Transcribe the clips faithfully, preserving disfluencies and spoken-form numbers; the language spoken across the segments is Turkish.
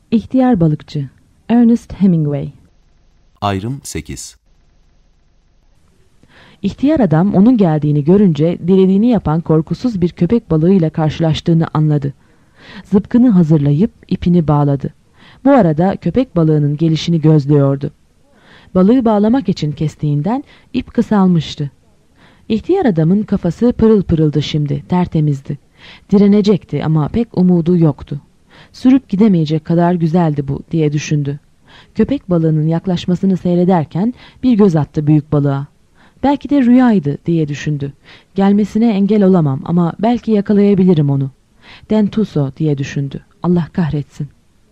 İhtiyar Balıkçı Ernest Hemingway. Ayrım sekiz. İhtiyar adam onun geldiğini görünce dilediğini yapan korkusuz bir köpek balığıyla karşılaştığını anladı. Zıpkını hazırlayıp ipini bağladı. Bu arada köpek balığının gelişini gözlüyordu. Balığı bağlamak için kestiğinden ip kısalmıştı. İhtiyar adamın kafası pırıl pırıldı şimdi, tertemizdi. Direnecekti ama pek umudu yoktu. Sürüp gidemeyecek kadar güzeldi bu diye düşündü. Köpek balığının yaklaşmasını seyrederken bir göz attı büyük balığa. Belki de rüyaydı diye düşündü. Gelmesine engel olamam ama belki yakalayabilirim onu. Dentuso diye düşündü. Allah kahretsin.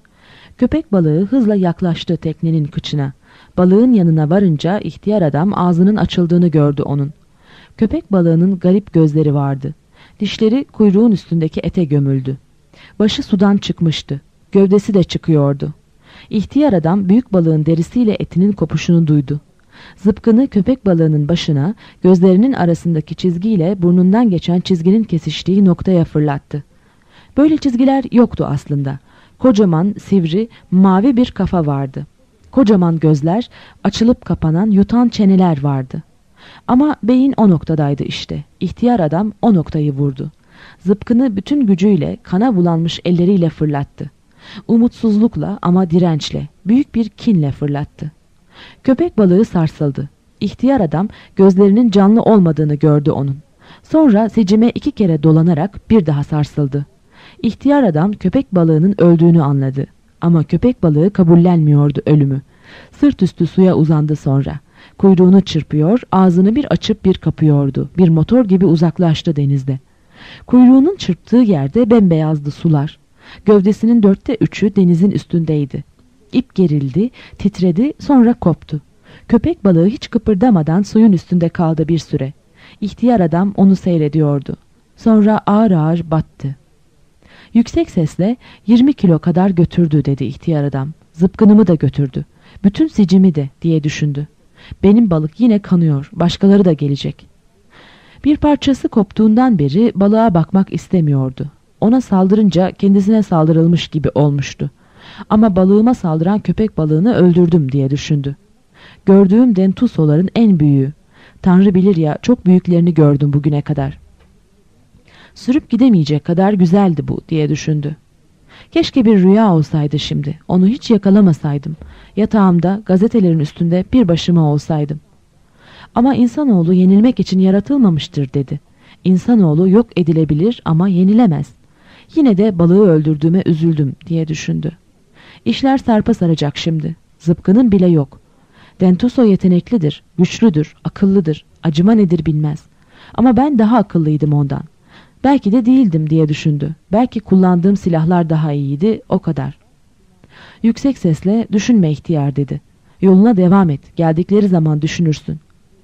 Köpek balığı hızla yaklaştı teknenin kıçına. Balığın yanına varınca ihtiyar adam ağzının açıldığını gördü onun. Köpek balığının garip gözleri vardı. Dişleri kuyruğun üstündeki ete gömüldü. Başı sudan çıkmıştı. Gövdesi de çıkıyordu. İhtiyar adam büyük balığın derisiyle etinin kopuşunu duydu. Zıpkını köpek balığının başına, gözlerinin arasındaki çizgiyle burnundan geçen çizginin kesiştiği noktaya fırlattı. Böyle çizgiler yoktu aslında. Kocaman, sivri, mavi bir kafa vardı. Kocaman gözler, açılıp kapanan yutan çeneler vardı. Ama beyin o noktadaydı işte. İhtiyar adam o noktayı vurdu. Zıpkını bütün gücüyle kana bulanmış elleriyle fırlattı. Umutsuzlukla ama dirençle, büyük bir kinle fırlattı. Köpek balığı sarsıldı. İhtiyar adam gözlerinin canlı olmadığını gördü onun. Sonra sicime iki kere dolanarak bir daha sarsıldı. İhtiyar adam köpek balığının öldüğünü anladı. Ama köpek balığı kabullenmiyordu ölümü. Sırt üstü suya uzandı sonra. Kuyruğunu çırpıyor, ağzını bir açıp bir kapıyordu. Bir motor gibi uzaklaştı denizde. Kuyruğunun çırptığı yerde bembeyazdı sular. Gövdesinin dörtte üçü denizin üstündeydi. İp gerildi, titredi, sonra koptu. Köpek balığı hiç kıpırdamadan suyun üstünde kaldı bir süre. İhtiyar adam onu seyrediyordu. Sonra ağır ağır battı. Yüksek sesle yirmi kilo kadar götürdü dedi ihtiyar adam. Zıpkınımı da götürdü. Bütün sicimi de diye düşündü. Benim balık yine kanıyor, başkaları da gelecek. Bir parçası koptuğundan beri balığa bakmak istemiyordu. Ona saldırınca kendisine saldırılmış gibi olmuştu. Ama balığıma saldıran köpek balığını öldürdüm diye düşündü. Gördüğüm dentusoların en büyüğü. Tanrı bilir ya, çok büyüklerini gördüm bugüne kadar. Sürüp gidemeyecek kadar güzeldi bu diye düşündü. Keşke bir rüya olsaydı şimdi. Onu hiç yakalamasaydım. Yatağımda, gazetelerin üstünde bir başıma olsaydım. Ama insanoğlu yenilmek için yaratılmamıştır dedi. İnsanoğlu yok edilebilir ama yenilemez. Yine de balığı öldürdüğüme üzüldüm diye düşündü. İşler sarpa saracak şimdi. Zıpkının bile yok. Dentuso yeteneklidir, güçlüdür, akıllıdır. Acıma nedir bilmez. Ama ben daha akıllıydım ondan. Belki de değildim diye düşündü. Belki kullandığım silahlar daha iyiydi, o kadar. Yüksek sesle düşünme ihtiyar dedi. Yoluna devam et, geldikleri zaman düşünürsün.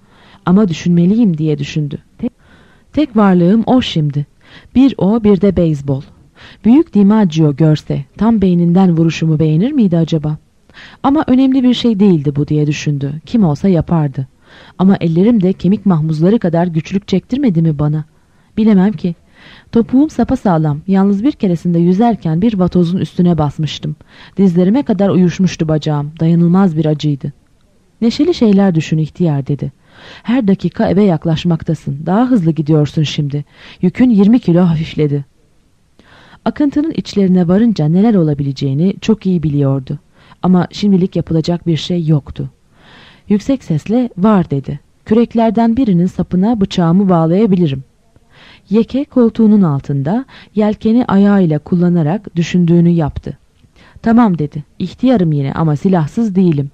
Ama düşünmeliyim diye düşündü. Tek, tek varlığım o şimdi. Bir o, bir de beyzbol. Büyük DiMaggio görse tam beyninden vuruşumu beğenir miydi acaba? Ama önemli bir şey değildi bu diye düşündü. Kim olsa yapardı. Ama ellerim de kemik mahmuzları kadar güçlük çektirmedi mi bana? Bilemem ki. Topuğum sapasağlam. Yalnız bir keresinde yüzerken bir vatozun üstüne basmıştım. Dizlerime kadar uyuşmuştu bacağım. Dayanılmaz bir acıydı. Neşeli şeyler düşün ihtiyar dedi. Her dakika eve yaklaşmaktasın. Daha hızlı gidiyorsun şimdi. Yükün yirmi kilo hafifledi. Akıntının içlerine varınca neler olabileceğini çok iyi biliyordu. Ama şimdilik yapılacak bir şey yoktu. Yüksek sesle var dedi. Küreklerden birinin sapına bıçağımı bağlayabilirim. Yeke koltuğunun altında yelkeni ayağıyla kullanarak düşündüğünü yaptı. Tamam dedi. İhtiyarım yine ama silahsız değilim.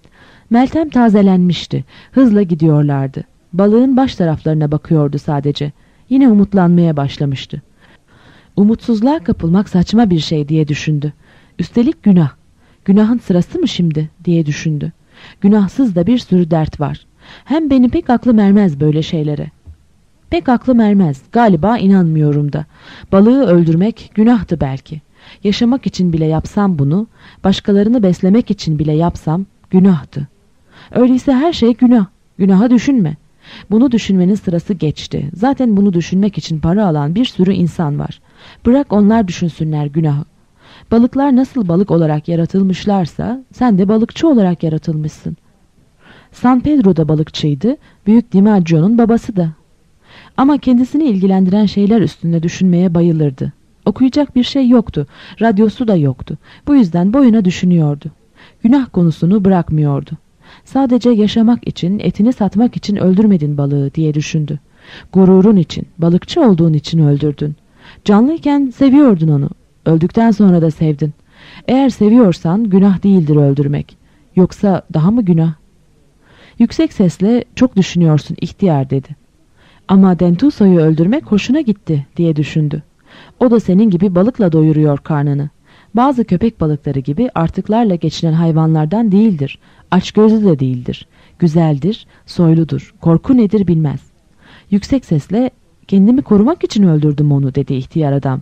Meltem tazelenmişti. Hızla gidiyorlardı. Balığın baş taraflarına bakıyordu sadece. Yine umutlanmaya başlamıştı. Umutsuzluğa kapılmak saçma bir şey diye düşündü. Üstelik günah. Günahın sırası mı şimdi diye düşündü. Günahsız da bir sürü dert var. Hem benim pek aklım ermez böyle şeylere. Pek aklım ermez. Galiba inanmıyorum da. Balığı öldürmek günahtı belki. Yaşamak için bile yapsam bunu, başkalarını beslemek için bile yapsam günahtı. Öyleyse her şey günah. Günaha düşünme. Bunu düşünmenin sırası geçti. Zaten bunu düşünmek için para alan bir sürü insan var. Bırak onlar düşünsünler günahı. Balıklar nasıl balık olarak yaratılmışlarsa sen de balıkçı olarak yaratılmışsın. San Pedro da balıkçıydı, Büyük DiMaggio'nun babası da. Ama kendisini ilgilendiren şeyler üstünde düşünmeye bayılırdı. Okuyacak bir şey yoktu, radyosu da yoktu. Bu yüzden boyuna düşünüyordu. Günah konusunu bırakmıyordu. Sadece yaşamak için, etini satmak için öldürmedin balığı diye düşündü. Gururun için, balıkçı olduğun için öldürdün. Canlıyken seviyordun onu. Öldükten sonra da sevdin. Eğer seviyorsan günah değildir öldürmek. Yoksa daha mı günah? Yüksek sesle çok düşünüyorsun ihtiyar dedi. Ama Dentuso'yu öldürmek hoşuna gitti diye düşündü. O da senin gibi balıkla doyuruyor karnını. Bazı köpek balıkları gibi artıklarla geçinen hayvanlardan değildir. Açgözlü de değildir. Güzeldir, soyludur. Korku nedir bilmez. Yüksek sesle kendimi korumak için öldürdüm onu dedi ihtiyar adam.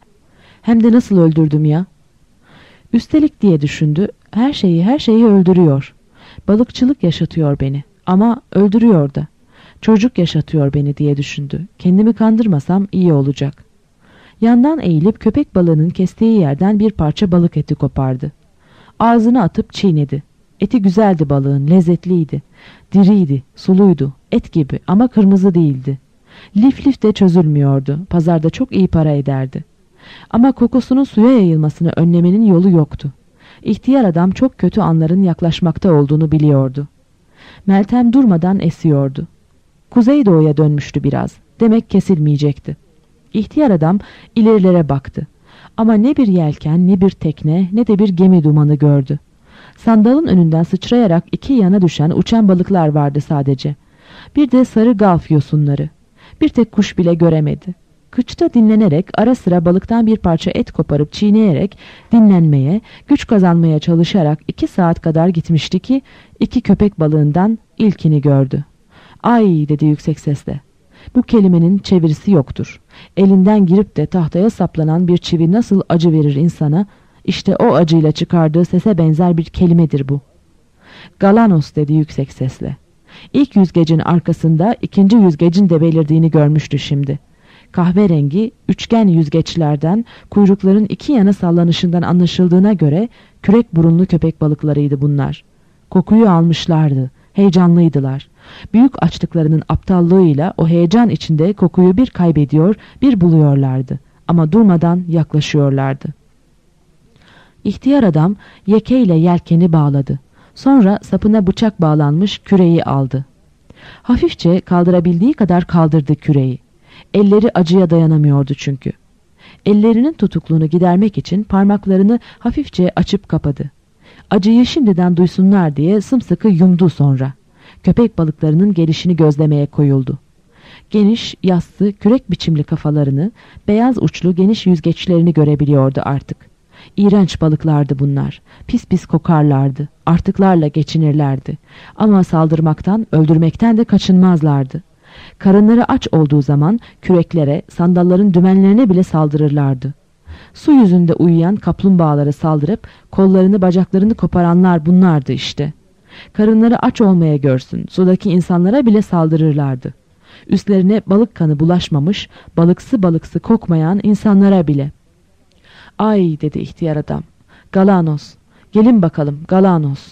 Hem de nasıl öldürdüm ya? Üstelik diye düşündü. Her şeyi her şeyi öldürüyor. Balıkçılık yaşatıyor beni ama öldürüyor da. Çocuk yaşatıyor beni diye düşündü. Kendimi kandırmasam iyi olacak. Yandan eğilip köpek balığının kestiği yerden bir parça balık eti kopardı. Ağzına atıp çiğnedi. Eti güzeldi balığın, lezzetliydi. Diriydi, suluydu, et gibi ama kırmızı değildi. Lif lif de çözülmüyordu. Pazarda çok iyi para ederdi. Ama kokusunun suya yayılmasını önlemenin yolu yoktu. İhtiyar adam çok kötü anların yaklaşmakta olduğunu biliyordu. Meltem durmadan esiyordu. Kuzeydoğuya dönmüştü biraz. Demek kesilmeyecekti. İhtiyar adam ilerilere baktı. Ama ne bir yelken, ne bir tekne, ne de bir gemi dumanı gördü. Sandalın önünden sıçrayarak iki yana düşen uçan balıklar vardı sadece. Bir de sarı galf yosunları. Bir tek kuş bile göremedi. Kıçta dinlenerek ara sıra balıktan bir parça et koparıp çiğneyerek dinlenmeye, güç kazanmaya çalışarak iki saat kadar gitmişti ki iki köpek balığından ilkini gördü. "Ay!" dedi yüksek sesle. Bu kelimenin çevirisi yoktur. Elinden girip de tahtaya saplanan bir çivi nasıl acı verir insana, işte o acıyla çıkardığı sese benzer bir kelimedir bu. "Galanos!" dedi yüksek sesle. İlk yüzgecin arkasında ikinci yüzgecin de belirdiğini görmüştü şimdi. Kahverengi, üçgen yüzgeçlerden, kuyrukların iki yana sallanışından anlaşıldığına göre kürek burunlu köpek balıklarıydı bunlar. Kokuyu almışlardı, heyecanlıydılar. Büyük açlıklarının aptallığıyla o heyecan içinde kokuyu bir kaybediyor, bir buluyorlardı. Ama durmadan yaklaşıyorlardı. İhtiyar adam yekeyle yelkeni bağladı. Sonra sapına bıçak bağlanmış küreği aldı. Hafifçe kaldırabildiği kadar kaldırdı küreği. Elleri acıya dayanamıyordu çünkü. Ellerinin tutukluğunu gidermek için parmaklarını hafifçe açıp kapadı. Acıyı şimdiden duysunlar diye sımsıkı yumdu sonra. Köpek balıklarının gelişini gözlemeye koyuldu. Geniş, yassı, kürek biçimli kafalarını, beyaz uçlu geniş yüzgeçlerini görebiliyordu artık. İğrenç balıklardı bunlar. Pis pis kokarlardı. Artıklarla geçinirlerdi. Ama saldırmaktan, öldürmekten de kaçınmazlardı. Karınları aç olduğu zaman küreklere, sandalların dümenlerine bile saldırırlardı. Su yüzünde uyuyan kaplumbağalara saldırıp kollarını bacaklarını koparanlar bunlardı işte. Karınları aç olmaya görsün, sudaki insanlara bile saldırırlardı. Üstlerine balık kanı bulaşmamış, balıksı balıksı kokmayan insanlara bile. "Ay!" dedi ihtiyar adam. "Galanos! Gelin bakalım, Galanos!"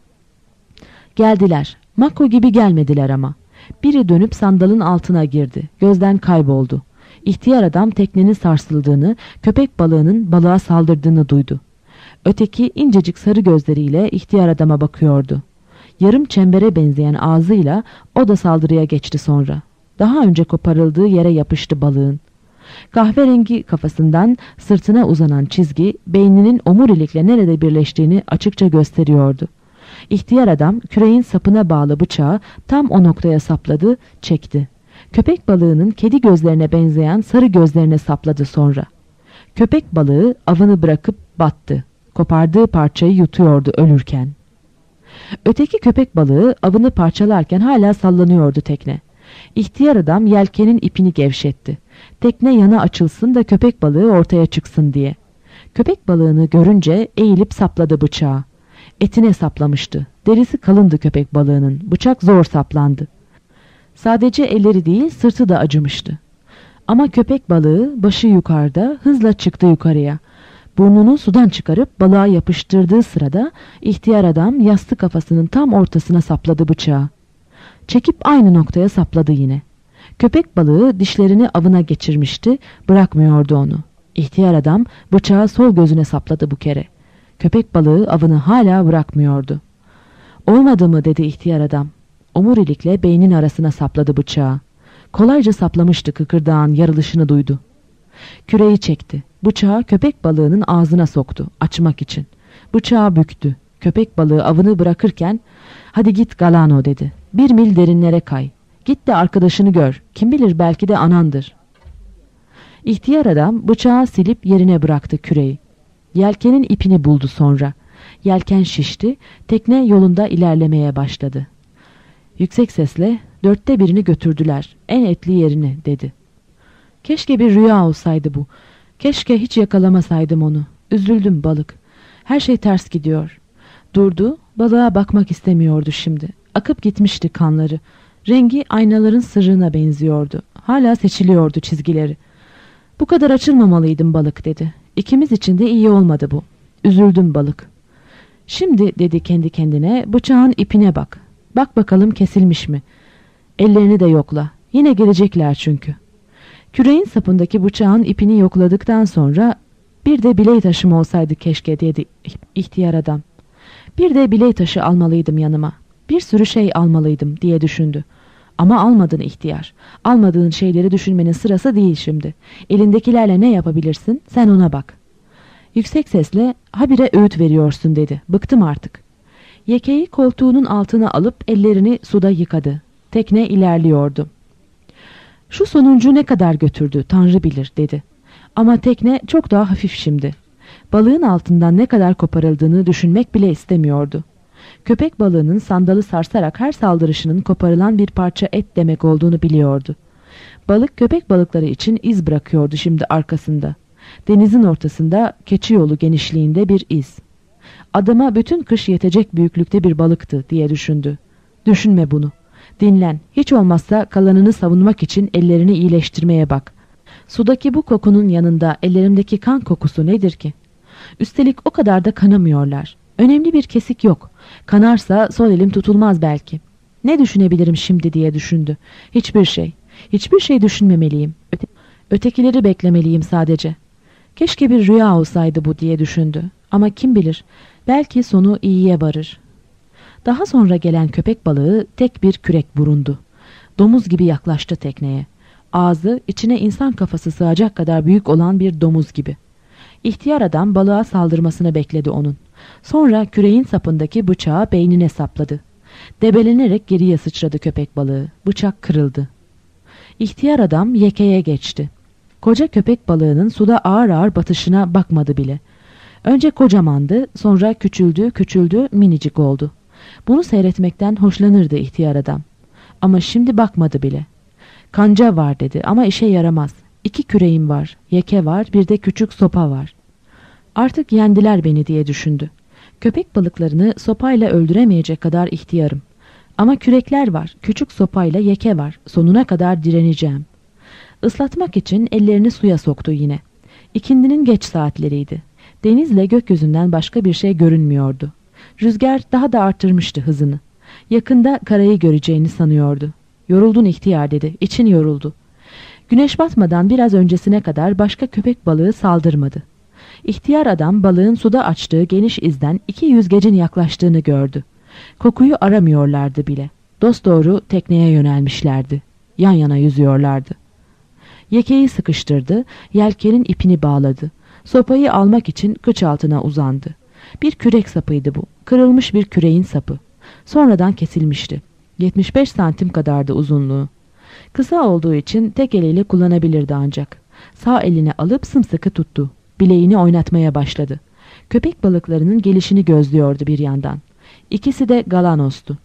Geldiler. Mako gibi gelmediler ama. Biri dönüp sandalın altına girdi. Gözden kayboldu. İhtiyar adam teknenin sarsıldığını, köpek balığının balığa saldırdığını duydu. Öteki incecik sarı gözleriyle ihtiyar adama bakıyordu. Yarım çembere benzeyen ağzıyla o da saldırıya geçti sonra. Daha önce koparıldığı yere yapıştı balığın. Kahverengi kafasından sırtına uzanan çizgi beyninin omurilikle nerede birleştiğini açıkça gösteriyordu. İhtiyar adam küreğin sapına bağlı bıçağı tam o noktaya sapladı, çekti. Köpek balığının kedi gözlerine benzeyen sarı gözlerine sapladı sonra. Köpek balığı avını bırakıp battı. Kopardığı parçayı yutuyordu ölürken. Öteki köpek balığı avını parçalarken hala sallanıyordu tekne. İhtiyar adam yelkenin ipini gevşetti. Tekne yana açılsın da köpek balığı ortaya çıksın diye. Köpek balığını görünce eğilip sapladı bıçağı. Etine saplamıştı. Derisi kalındı köpek balığının. Bıçak zor saplandı. Sadece elleri değil sırtı da acımıştı. Ama köpek balığı başı yukarıda hızla çıktı yukarıya. Burnunu sudan çıkarıp balığa yapıştırdığı sırada ihtiyar adam yassı kafasının tam ortasına sapladı bıçağı. Çekip aynı noktaya sapladı yine. Köpek balığı dişlerini avına geçirmişti, bırakmıyordu onu. İhtiyar adam bıçağı sol gözüne sapladı bu kere. Köpek balığı avını hala bırakmıyordu. "Olmadı mı?" dedi ihtiyar adam. Omurilikle beynin arasına sapladı bıçağı. Kolayca saplamıştı, kıkırdağın yarılışını duydu. Küreği çekti. Bıçağı köpek balığının ağzına soktu, açmak için. Bıçağı büktü. Köpek balığı avını bırakırken "Hadi git Galano," dedi. "Bir mil derinlere kay. Git de arkadaşını gör. Kim bilir, belki de anandır." İhtiyar adam bıçağı silip yerine bıraktı küreği. Yelkenin ipini buldu sonra. Yelken şişti, tekne yolunda ilerlemeye başladı. Yüksek sesle "Dörtte birini götürdüler, en etli yerini," dedi. "Keşke bir rüya olsaydı bu. Keşke hiç yakalamasaydım onu. Üzüldüm balık. Her şey ters gidiyor." Durdu, balığa bakmak istemiyordu şimdi. Akıp gitmişti kanları. Rengi aynaların sırrına benziyordu. Hala seçiliyordu çizgileri. "Bu kadar açılmamalıydım balık," dedi. "İkimiz için de iyi olmadı bu. Üzüldüm balık." "Şimdi," dedi kendi kendine, "bıçağın ipine bak. Bak bakalım kesilmiş mi? Ellerini de yokla. Yine gelecekler çünkü." Küreğin sapındaki bıçağın ipini yokladıktan sonra "Bir de biley taşım olsaydı keşke," dedi ihtiyar adam. "Bir de biley taşı almalıydım yanıma. Bir sürü şey almalıydım," diye düşündü. "Ama almadın ihtiyar. Almadığın şeyleri düşünmenin sırası değil şimdi. Elindekilerle ne yapabilirsin? Sen ona bak." Yüksek sesle "Habire öğüt veriyorsun," dedi. "Bıktım artık." Yekeyi koltuğunun altına alıp ellerini suda yıkadı. Tekne ilerliyordu. "Şu sonuncu ne kadar götürdü Tanrı bilir," dedi. Ama tekne çok daha hafif şimdi. Balığın altından ne kadar koparıldığını düşünmek bile istemiyordu. Köpek balığının sandalı sarsarak her saldırışının koparılan bir parça et demek olduğunu biliyordu. Balık köpek balıkları için iz bırakıyordu şimdi arkasında. Denizin ortasında keçi yolu genişliğinde bir iz. Adama bütün kış yetecek büyüklükte bir balıktı diye düşündü. Düşünme bunu. Dinlen. Hiç olmazsa kalanını savunmak için ellerini iyileştirmeye bak. Sudaki bu kokunun yanında ellerimdeki kan kokusu nedir ki? Üstelik o kadar da kanamıyorlar. Önemli bir kesik yok. Kanarsa sol elim tutulmaz belki. Ne düşünebilirim şimdi diye düşündü. Hiçbir şey. Hiçbir şey düşünmemeliyim. Öte Ötekileri beklemeliyim sadece. Keşke bir rüya olsaydı bu diye düşündü. Ama kim bilir, belki sonu iyiye varır. Daha sonra gelen köpek balığı tek bir kürek burundu. Domuz gibi yaklaştı tekneye. Ağzı içine insan kafası sığacak kadar büyük olan bir domuz gibi. İhtiyar adam balığa saldırmasını bekledi onun. Sonra küreğin sapındaki bıçağı beynine sapladı. Debelenerek geriye sıçradı köpek balığı. Bıçak kırıldı. İhtiyar adam yekeye geçti. Koca köpek balığının suda ağır ağır batışına bakmadı bile. Önce kocamandı, sonra küçüldü küçüldü minicik oldu. Bunu seyretmekten hoşlanırdı ihtiyar adam. Ama şimdi bakmadı bile. "Kanca var," dedi, "ama işe yaramaz. İki küreğim var, yeke var, bir de küçük sopa var." Artık yendiler beni diye düşündü. Köpek balıklarını sopayla öldüremeyecek kadar ihtiyarım. Ama kürekler var, küçük sopayla yeke var, sonuna kadar direneceğim. Islatmak için ellerini suya soktu yine. İkindinin geç saatleriydi. Denizle gökyüzünden başka bir şey görünmüyordu. Rüzgar daha da arttırmıştı hızını. Yakında karayı göreceğini sanıyordu. "Yoruldun ihtiyar," dedi. İçin yoruldu. Güneş batmadan biraz öncesine kadar başka köpek balığı saldırmadı. İhtiyar adam balığın suda açtığı geniş izden iki yüzgecin yaklaştığını gördü. Kokuyu aramıyorlardı bile. Dosdoğru tekneye yönelmişlerdi. Yan yana yüzüyorlardı. Yekeyi sıkıştırdı, yelkenin ipini bağladı. Sopayı almak için kıç altına uzandı. Bir kürek sapıydı bu. Kırılmış bir küreğin sapı. Sonradan kesilmişti. yetmiş beş santim kadardı uzunluğu. Kısa olduğu için tek eliyle kullanabilirdi ancak. Sağ eline alıp sımsıkı tuttu. Bileğini oynatmaya başladı. Köpek balıklarının gelişini gözlüyordu bir yandan. İkisi de Galanos'tu.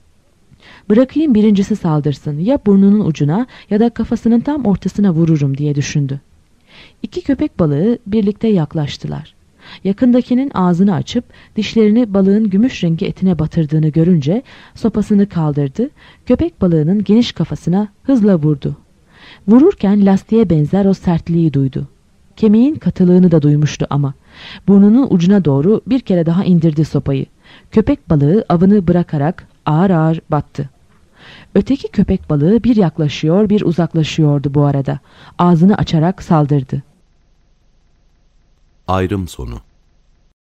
"Bırakayım birincisi saldırsın. Ya burnunun ucuna ya da kafasının tam ortasına vururum," diye düşündü. İki köpek balığı birlikte yaklaştılar. Yakındakinin ağzını açıp dişlerini balığın gümüş rengi etine batırdığını görünce sopasını kaldırdı, köpek balığının geniş kafasına hızla vurdu. Vururken lastiğe benzer o sertliği duydu. Kemiğin katılığını da duymuştu ama Burnunun ucuna doğru bir kere daha indirdi sopayı. Köpek balığı avını bırakarak ağır ağır battı. Öteki köpek balığı bir yaklaşıyor bir uzaklaşıyordu bu arada. Ağzını açarak saldırdı. Ayrım sonu.